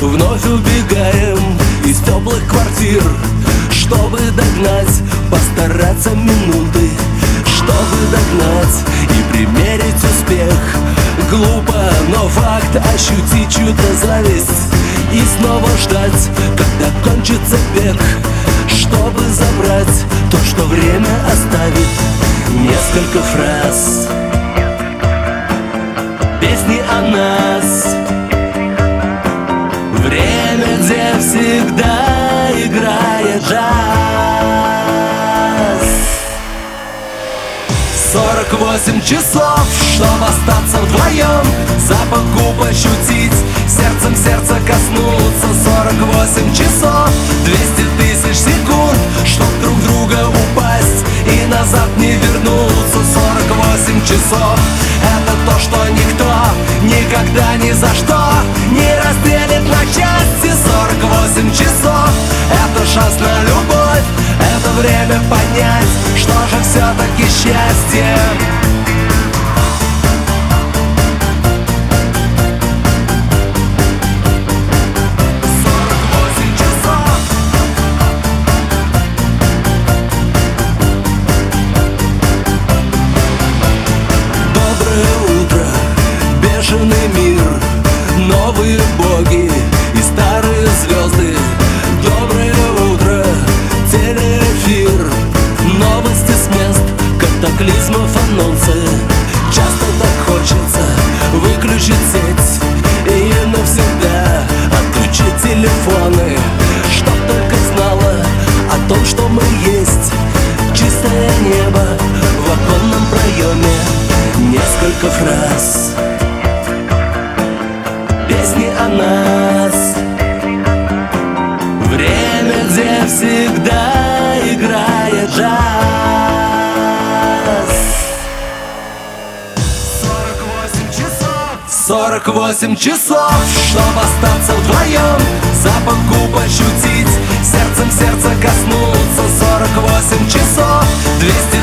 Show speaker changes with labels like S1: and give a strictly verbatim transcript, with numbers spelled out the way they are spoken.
S1: Вновь убегаем из теплых квартир, чтобы догнать, постараться минуты, чтобы догнать и примерить успех. Глупо, но факт, ощутить чью-то зависть и снова ждать, когда кончится бег, чтобы забрать то, что время оставит. Несколько фраз, песни о нас, время, где всегда играет джаз. Сорок восемь часов, чтобы остаться вдвоем, запах губ ощутить, сердцем сердца коснуться. Сорок восемь часов, двести тысяч секунд, чтоб друг друга упасть и назад не вернуться. Сорок восемь часов, это то, что никто никогда ни за что не разделит на части. Сорок восемь часов, это шанс на любовь, это время понять, что же все-таки счастье. Мир, новые боги и старые звезды. Доброе утро, телеэфир, новости с мест катаклизмов, анонсы. Часто так хочется выключить сеть и навсегда отключить телефоны, чтоб только знала о том, что мы есть. Чистое небо в оконном проеме, несколько фраз, песни о нас, время, где всегда играет джаз. Сорок восемь часов, сорок восемь часов, чтоб остаться вдвоем, запах губ ощутить, сердцем сердца коснуться. Сорок восемь часов, двести